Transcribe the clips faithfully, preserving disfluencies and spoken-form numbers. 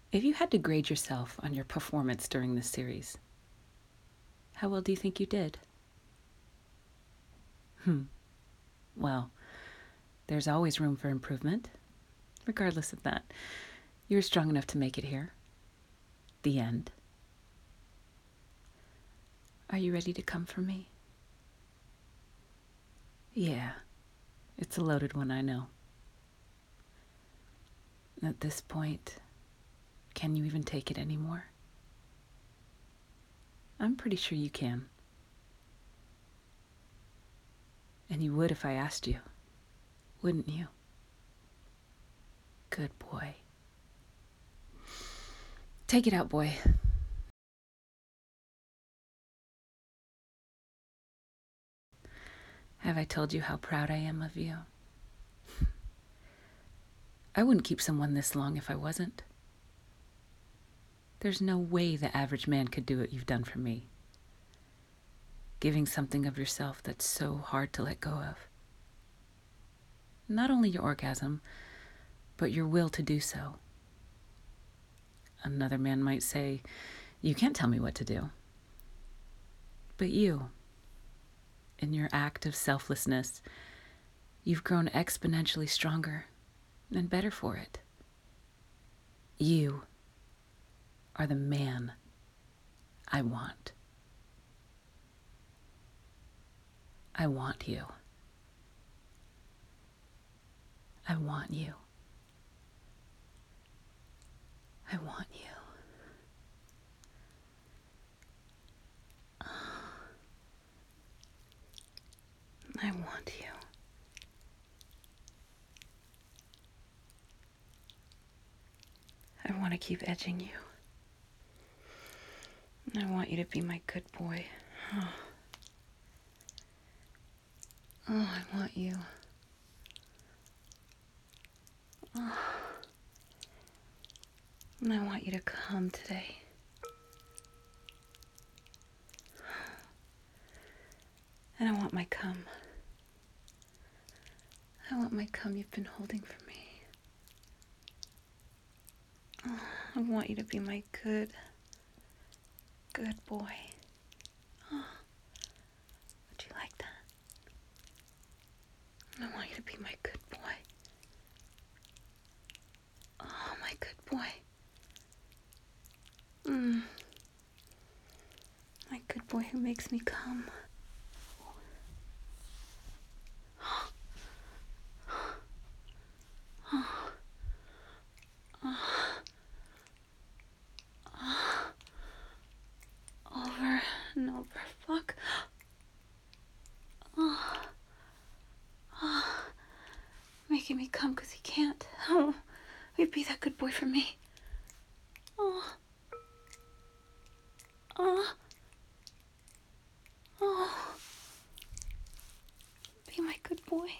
If you had to grade yourself on your performance during this series, how well do you think you did? Hmm. Well, there's always room for improvement. Regardless of that, you're strong enough to make it here. The end. Are you ready to come for me? Yeah, it's a loaded one, I know. At this point, can you even take it anymore? I'm pretty sure you can. And you would if I asked you, wouldn't you? Good boy. Take it out, boy. Have I told you how proud I am of you? I wouldn't keep someone this long if I wasn't. There's no way the average man could do what you've done for me. Giving something of yourself that's so hard to let go of. Not only your orgasm, but your will to do so. Another man might say, you can't tell me what to do. But you, in your act of selflessness, you've grown exponentially stronger and better for it. You are the man I want. I want you. I want you. I want you. I want you. I want to keep edging you. I want you to be my good boy. Oh, oh I want you. Oh. And I want you to come today. And I want my cum. I want my cum you've been holding for me. Oh, I want you to be my good, good boy. Oh, would you like that? I want you to be my good boy. Oh, my good boy. Mm. My good boy who makes me come. Over and over. Fuck. Oh. Oh. Making me come because he can't. Oh. You'd be that good boy for me. Oh. Oh. Oh. Be my good boy.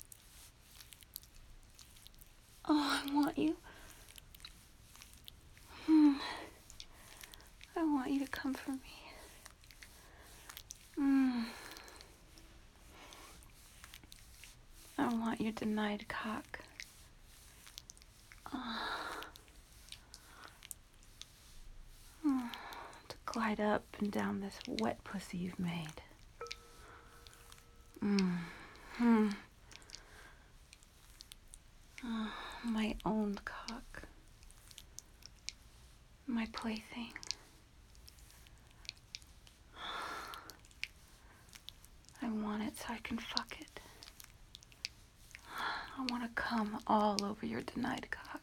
Oh, I want you. Hmm. I want you to come for me. Hmm. I want your denied cock. Oh. Oh. To glide up and down this wet pussy you've made. Hmm. Hmm. Oh, my own cock. My plaything. I want it so I can fuck it. I want to come all over your denied cock.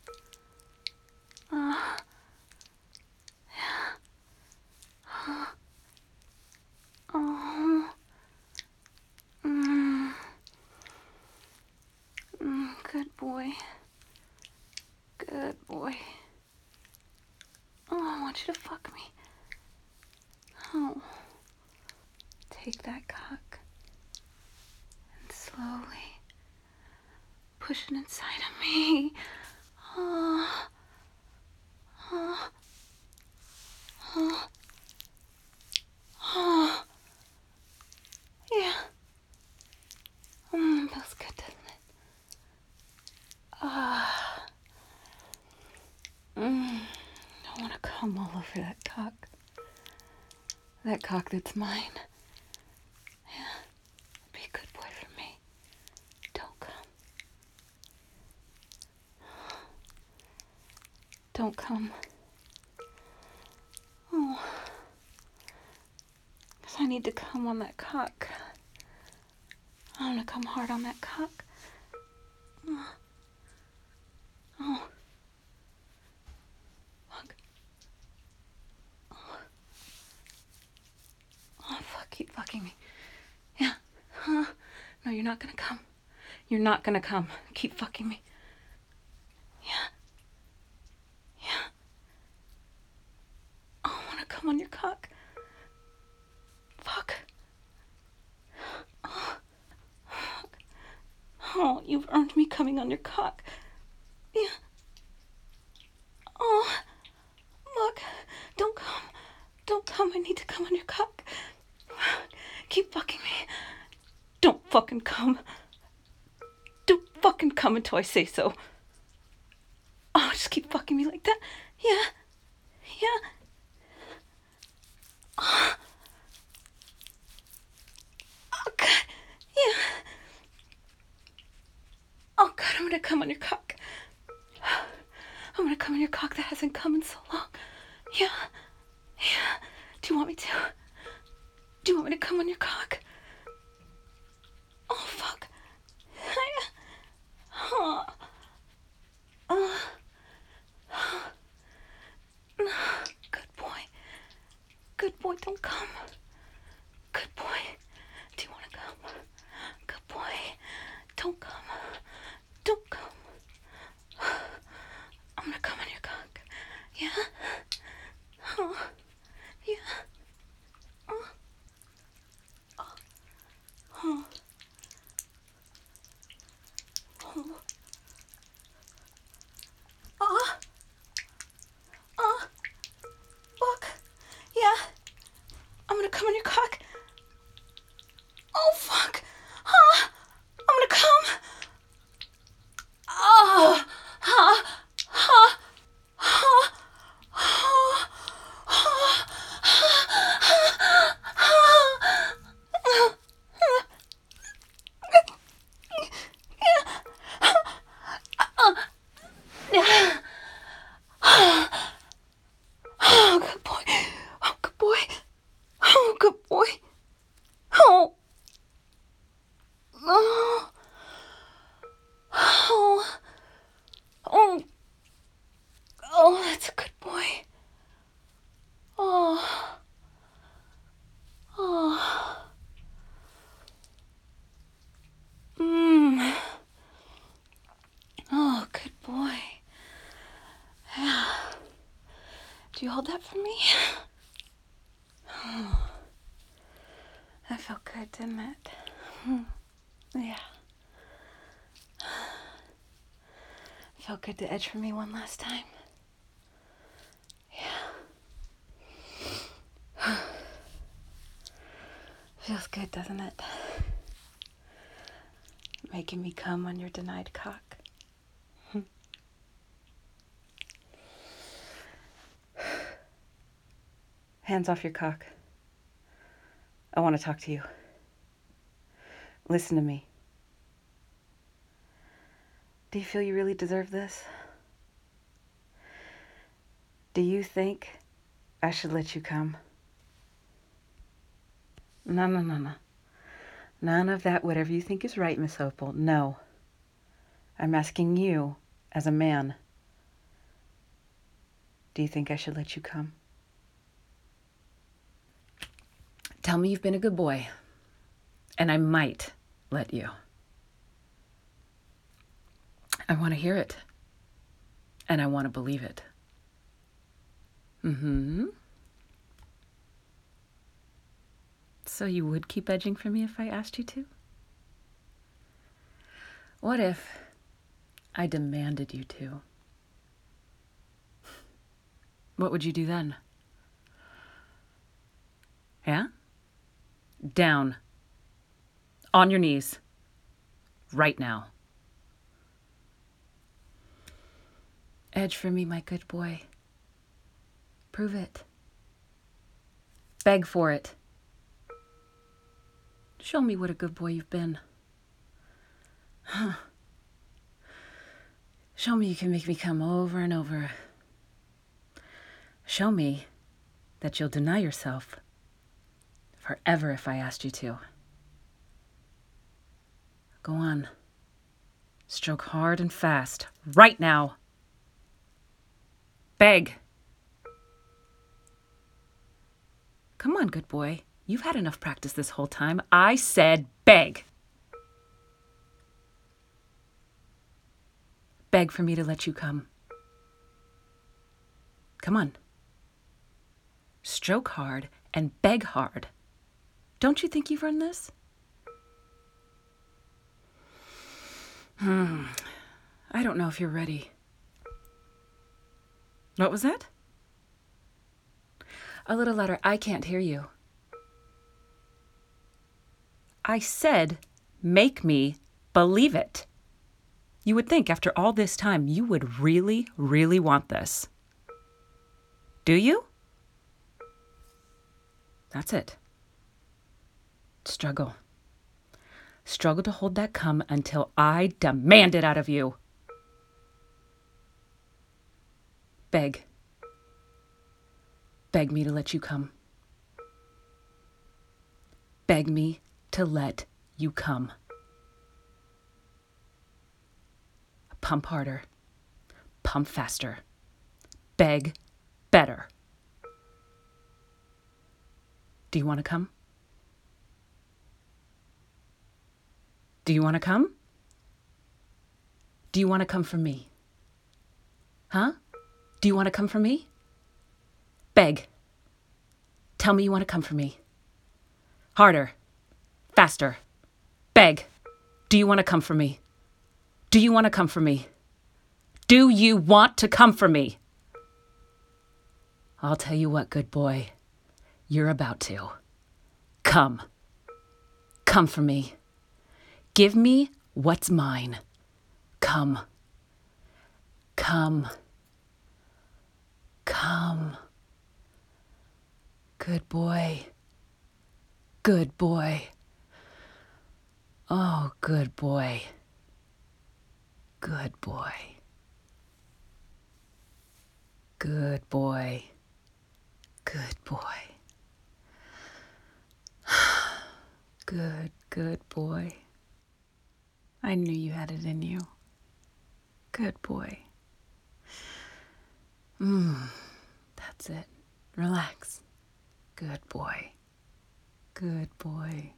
Uh, oh. Mm. Mm, good boy. Good boy. Oh, I want you to fuck me. Oh. Take that cock and slowly push it inside of me. Oh. Oh. Oh. Oh. Yeah. Mm, feels good, doesn't it? Ah. Mm. come all over that cock. That cock that's mine. Yeah. Be a good boy for me. Don't come. Don't come. Oh. Because I need to come on that cock. I want to come hard on that cock. Oh. Oh. Fuck. Oh. Oh, fuck. Keep fucking me. Yeah. Huh? No, you're not gonna come. You're not gonna come. Keep fucking me. Yeah. Yeah. Oh, I wanna come on your cock. Fuck. Oh. Fuck. Oh, you've earned me coming on your cock. Yeah. Oh. Fuck. Don't come. Don't come. I need to come on your cock. Keep fucking me. Don't fucking come. Don't fucking come until I say so. Oh, just keep fucking me like that. Yeah. Yeah. Oh, oh God. Yeah. Oh, God, I'm gonna come on your cock. I'm gonna come on your cock that hasn't come in so long. Yeah. Yeah. Do you want me to? Do you want me to come on your cock? Oh, fuck. Oh. Oh. Good boy. Good boy, don't come. Good boy. Do you want to come? Good boy. Don't come. Don't come. I'm gonna come on your cock. Yeah? Oh. Yeah. Oh. Oh. Oh. Oh. Oh. Oh. Fuck. Yeah. I'm gonna come on your cock. Oh, fuck. Huh? I'm gonna come. Oh. Huh. Huh. Huh. Oh, good boy. Oh, good boy. Oh, good boy. Oh. Oh. Oh. Oh. Oh, that's a good boy. Oh. Oh. Mmm. Oh, good boy. Yeah. Do you hold that for me? Oh. That felt good, didn't it? Hmm. Yeah. Felt good to edge for me one last time. Yeah. Feels good, doesn't it? Making me come on your denied cock. Hands off your cock. I want to talk to you. Listen to me. Do you feel you really deserve this? Do you think I should let you come? No, no, no, no. None of that, whatever you think is right, Miss Opal. No. I'm asking you, as a man, do you think I should let you come? Tell me you've been a good boy, and I might let you. I want to hear it, and I want to believe it. Mm-hmm. So you would keep edging for me if I asked you to? What if I demanded you to? What would you do then? Yeah? Down. On your knees. Right now. Edge for me, my good boy. Prove it. Beg for it. Show me what a good boy you've been. Huh. Show me you can make me come over and over. Show me that you'll deny yourself forever if I asked you to. Go on. Stroke hard and fast, right now. Beg. Come on, good boy. You've had enough practice this whole time. I said beg. Beg for me to let you come. Come on. Stroke hard and beg hard. Don't you think you've earned this? Hmm. I don't know if you're ready. What was that? A little louder. I can't hear you. I said, make me believe it. You would think after all this time you would really, really want this. Do you? That's it. Struggle. Struggle to hold that cum until I demand it out of you. Beg. Beg me to let you come. Beg me to let you come. Pump harder. Pump faster. Beg better. Do you want to come? Do you want to come? Do you want to come from me? Huh? Do you want to come from me? Beg. Tell me you want to come from me. Harder. Faster. Beg. Do you want to come from me? Do you want to come from me? Do you want to come from me? I'll tell you what, good boy. You're about to. Come. Come for me. Give me what's mine. Come. Come. Come. Good boy. Good boy. Oh, good boy. Good boy. Good boy. Good boy. Good, good boy. I knew you had it in you. Good boy. Mmm, that's it. Relax. Good boy. Good boy.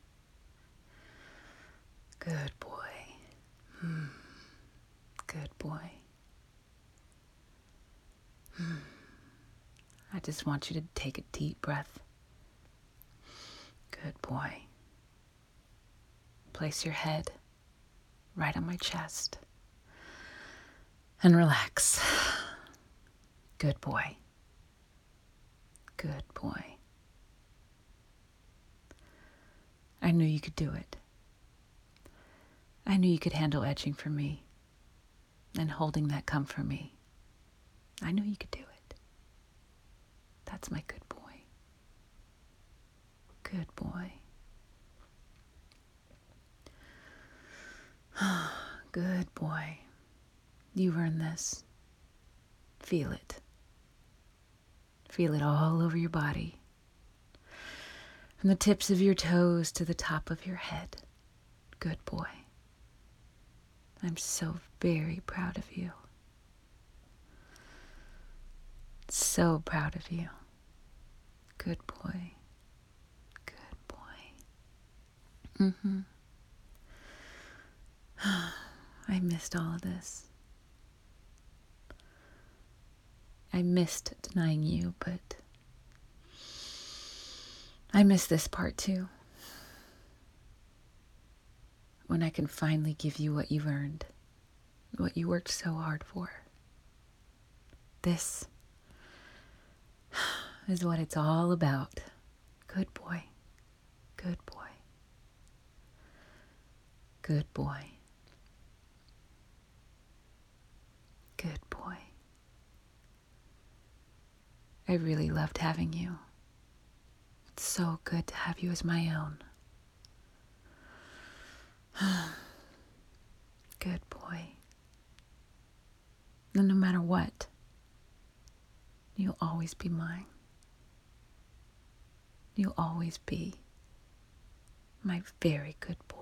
Good boy. Hmm. Good boy. Hmm. I just want you to take a deep breath. Good boy. Place your head right on my chest and relax. Good boy. Good boy. I knew you could do it. I knew you could handle edging for me and holding that cum for me. I knew you could do it. That's my good boy. Good boy. Good boy. You've earned this. Feel it. Feel it all over your body. From the tips of your toes to the top of your head. Good boy. I'm so very proud of you. So proud of you. Good boy. Good boy. Mm-hmm. I missed all of this. I missed denying you, but I miss this part too. When I can finally give you what you've earned, what you worked so hard for. This is what it's all about. Good boy. Good boy. Good boy. Good boy. I really loved having you. It's so good to have you as my own. Good boy. And no matter what, you'll always be mine. You'll always be my very good boy.